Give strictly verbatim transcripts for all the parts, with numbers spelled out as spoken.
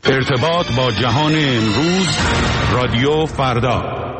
ارتباط با جهان امروز، رادیو فردا.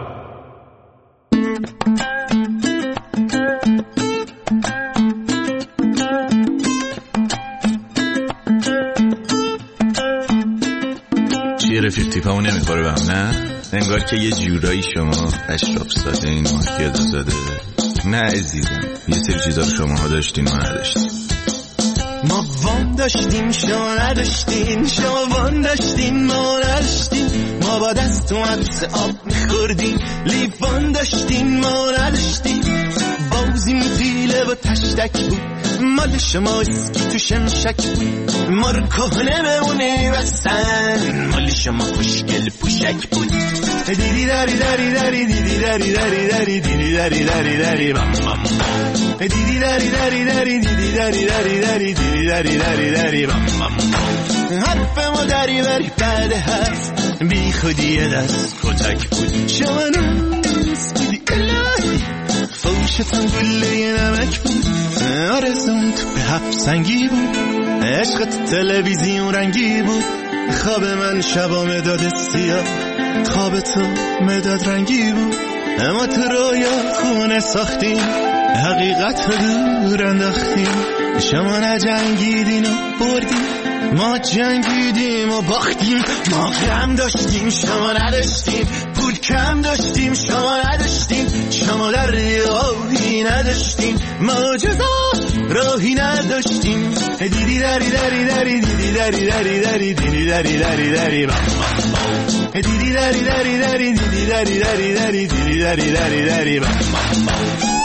چیه رفیق، تیپمو نمیخوره به هم؟ نه انگار که یه جورایی شما اشراف ساده این ماهیت زاده. نه عزیزم، یه سری چیزا رو شماها داشتین ما نداشتین. ما وان داشتیم شما نداشتین، شما وان داشتین ما نداشتین. ما با دست و عبس آب میخوردیم، لیوان داشتین ما نداشتین. بازیم تیله و تشتک بود، مال شما اسکی تو شمشک بود. ما رو کهنه بمونه بستن، مال شما خوشگل پوشک بود. دیدی داری داری داری دیدی داری داری داری دیدی داری داری داری بام بام. دیدی داری داری داری دیدی داری داری داری دیدی داری داری داری بام بام. حرف ما داری بری بعد حرف، بی خودی دست کتک بود. شما نوز بودی الهی، فوشتم گله نمک بود. آرزون تو به حب سنگی بود، عشقت تلویزیون رنگی بود. خواب من شبا مداد سیاه، خواب تو مداد رنگی بود. اما تو رویا خونه ساختیم، حقیقت رو دور انداختیم. شما نجنگیدین و بردیم، ما جنگیدیم و باختیم. ما غم داشتیم شما نداشتیم، پول کم داشتیم شما نداشتیم. شما در راهی نداشتیم، ما جزا راهی نداشتیم. دیدی داری داری داری دیدی داری داری داری دیدی داری داری داری بام بام. دیدی داری داری داری دیدی داری داری داری دیدی داری داری داری بام بام.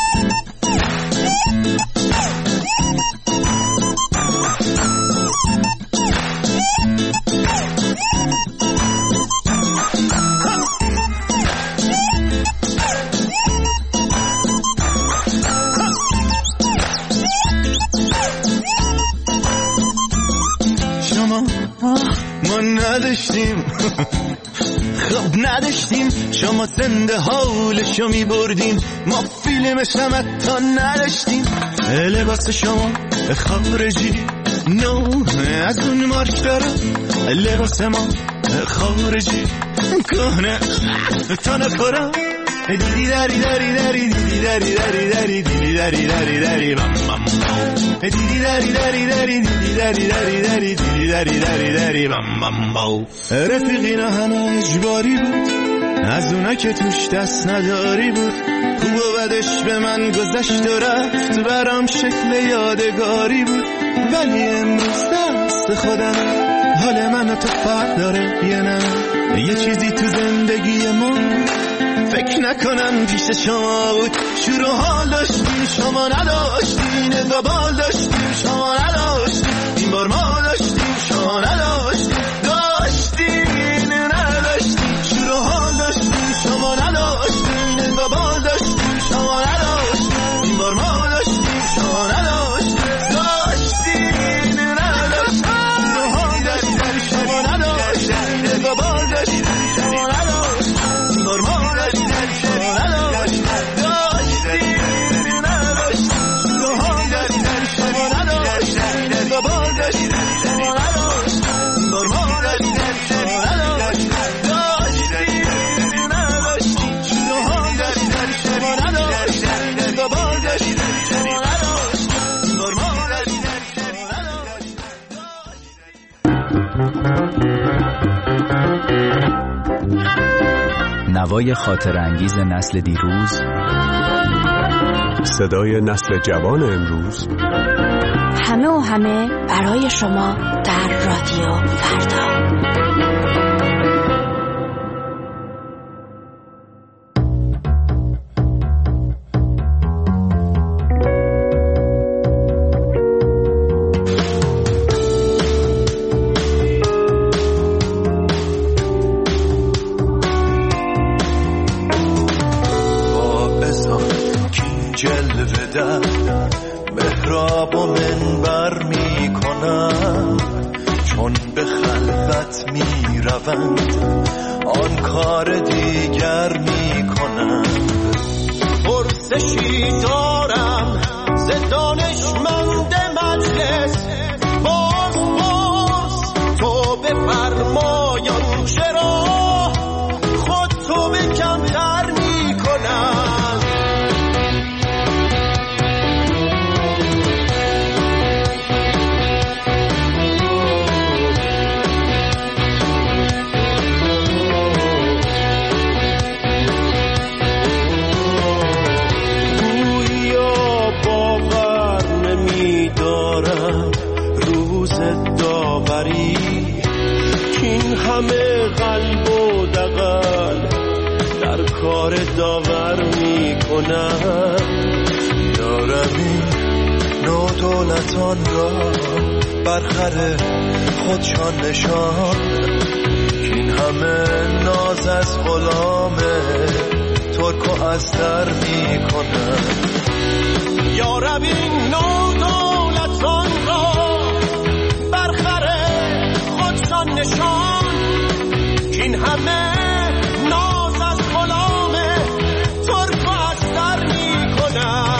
ما نداشتیم خب نداشتیم، شما زنده حالشو می بردیم. ما فیلم شمتا نداشتیم، لباس شما خارجی نو از اون مارک داره. لباس ما خارجی کهنه تا نخورم. دیدی داری داری داری دیدی داری داری داری دیدی داری داری داری بام بام. دیدی داری داری داری دیدی داری داری داری دیدی داری داری داری بام بام بام. رفیقینا همه اجباری بود، از اونا که توش دست نداری بود. خوب و بدش به من گذشت و رفت، برام شکل یادگاری بود. ولی امروز دست خودم، حال من و تو فرق داره یه نه. یه چیزی تو زندگی ما فکر نکنم پیش شما بود. شور و حال داشتیم شما نداشتین، اقبال داشتیم شما نداشتین. این بار ما داشتیم شما نداشتین، داشتین نداشتین. شور و حال داشتیم شما نداشتین، اقبال داشتیم شما نداشتین. این بار ما داشتیم شما نداشتین، داشتین نداشتین. شور و حال داشتیم شما نداشتین، اقبال داشتیم شما نداشتین. این بار ما نوای خاطر انگیز نسل دیروز، صدای نسل جوان امروز، همه و همه برای شما در رادیو فردا. محراب و منبر می کنم، چون به خلوت می روند آن کار دیگر می کنم. پرسشی دارم ز دانشمند مجلس، باز باز تو بفرما داوری این همه قلب و دغل در کار داور میکنن. یارمی نودولتان را برخر خودشان نشان این همه ناز از غلام ترک و از در میکنن. یارمی نودولتان را برخر خودشان نشان این همه ناز از غلام ترک و از در میکنن.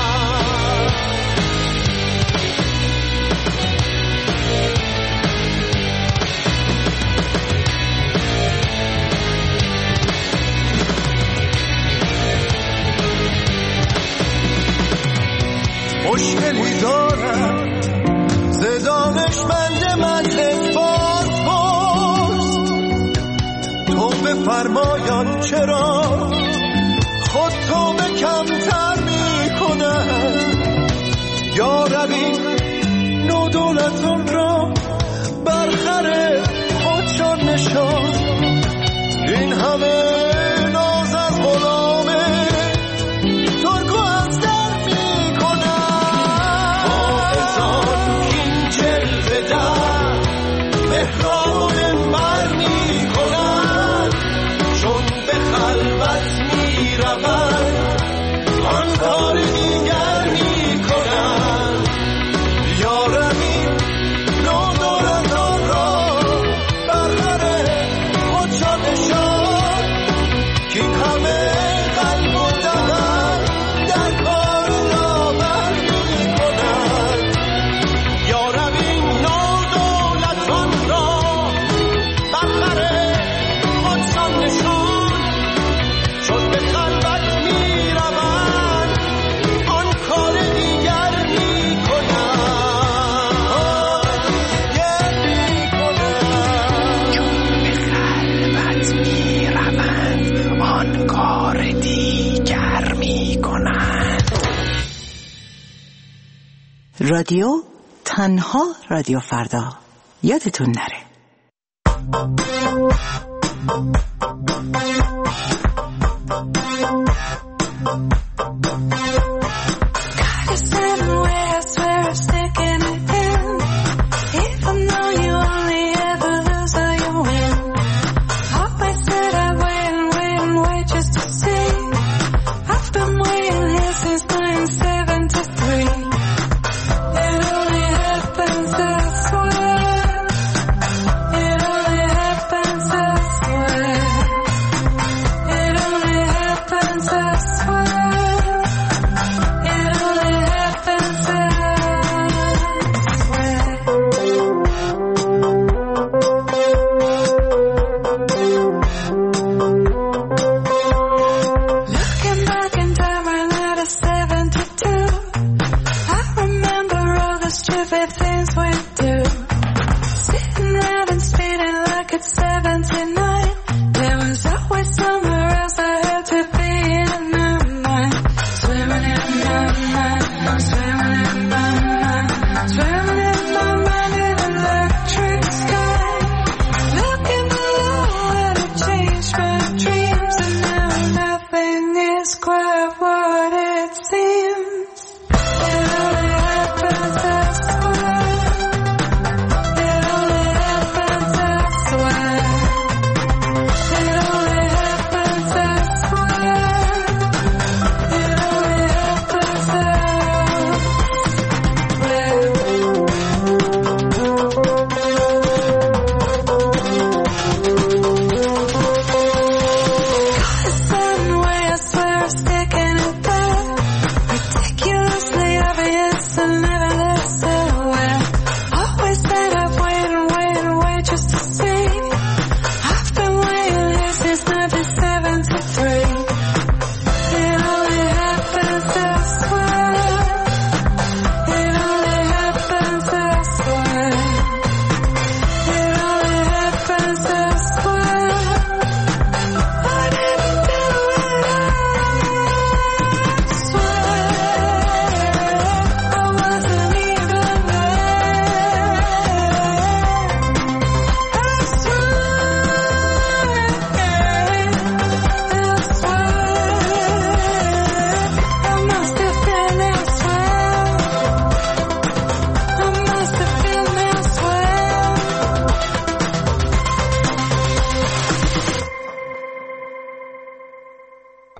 مشکلی دارم ز دانشمند منطق باز پرس تو بفرمایان چرا خود تو به کمتر میکنن. یا ربی نودولتان را برخر خودشان نشان این همه ناز از غلامه ترک و از در میکنن. حافظان این جلوه در مهران مر میکنن چون به خلوت میروند آن کار دیگر میکنن. یارمی نودولتان را برخر خودشان نشان که این همه قلب و دغل در کار داور میکنن. یارمی نودولتان را برخر خودشان نشان چون به خلوت میروند آن کار دیگر میکنن. چون به خلوت میروند آن کار دیگر میکنن. رادیو تنها رادیو فردا، یادتون نره.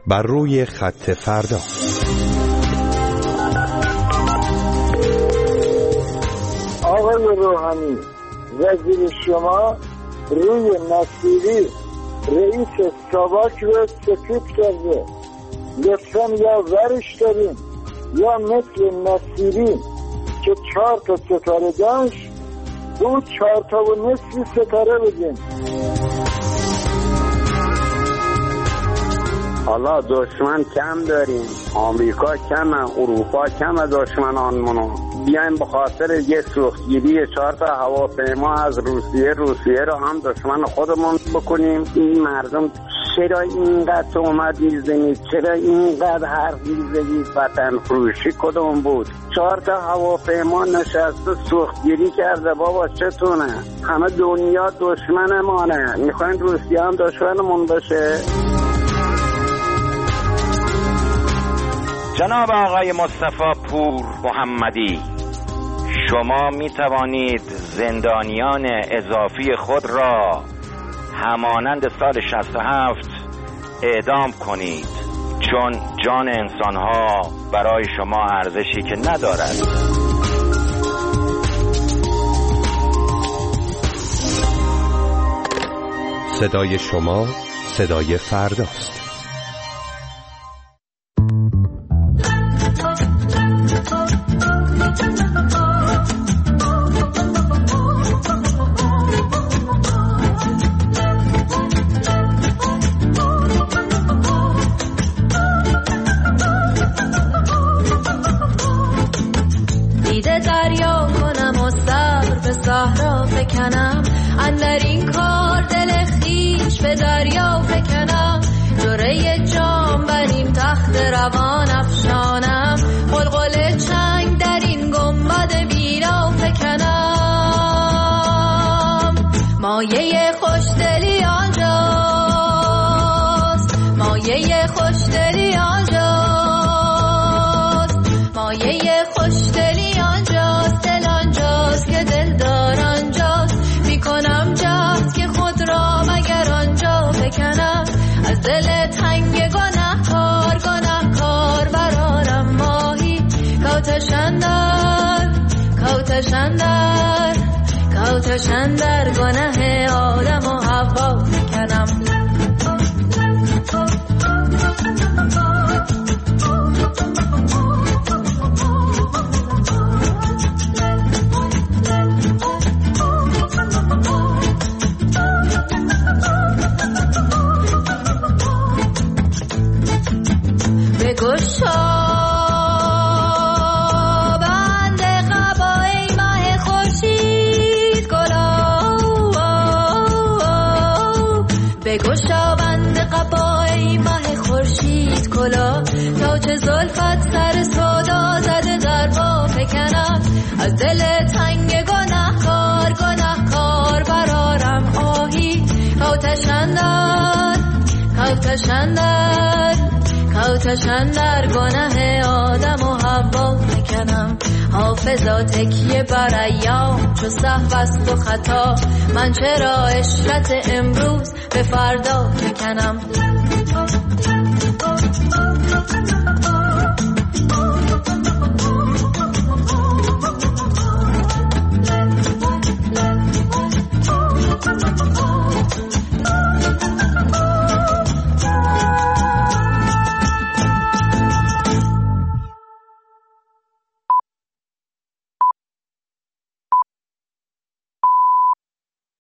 بر روی خط فردا. آقای روحانی، وزیر شما روی نصیری رئیس ساواک رو سفید کرده. لطفا یا ورش داریم یا مثل نصیری که چهار تا ستاره داشت اون چهار تا و نصفی ستاره بگیم. حالا دشمن کم داریم، آمریکا کمه، اروپا کمه دشمنانمونو، بیایم به خاطر یه سوختگیری چهار تا هواپیما از روسیه روسیه رو هم دشمن خودمون بکنیم. این مردم چرا اینقدر اومد میزنید؟ چرا اینقدر حرف میزنید؟ وطن فروشی کدوم بود؟ چهار تا هواپیما نشسته سوختگیری کرده. بابا چتونه؟ همه دنیا دشمن مانه، میخواین روسیه هم دشمنمون بشه؟ جناب آقای مصطفی پور محمدی، شما می توانید زندانیان اضافی خود را همانند سال شصت و هفت اعدام کنید، چون جان انسانها برای شما ارزشی که ندارد. صدای شما صدای فرداست. صحرا فکنم، اندر این کار دل خیش به دریا فکنم، جوره جام بر این تخت روان افشانم، قلقل چنگ در این گنبد بیرا فکنم. مایه خوشدلی آنجاست، مایه خوشدلی آنجاست، مایه خوشدلی آنجاست، دل آنجاست که دل دار آنجاست. میکنم جهد که خود را مگر آنجا بکنم، از دل تنگ گناه کار گناه کار برارم ماهی، کوتشندر کوتشندر کوتشندر گناه آدم و حوا بکنم. گشابند قبای ماه خورشید کلا، تا چه زلفت سر سودا زده در با فکنم، از دل تنگ گناه کار گناه کار برارم آهی، کوتشندر کوتشندر کوتشندر گناه آدم و حوا فکنم. حافظا تکیه بر ایام چو سهو است و خطا، من چرا عشرت امروز به فردا فکنم.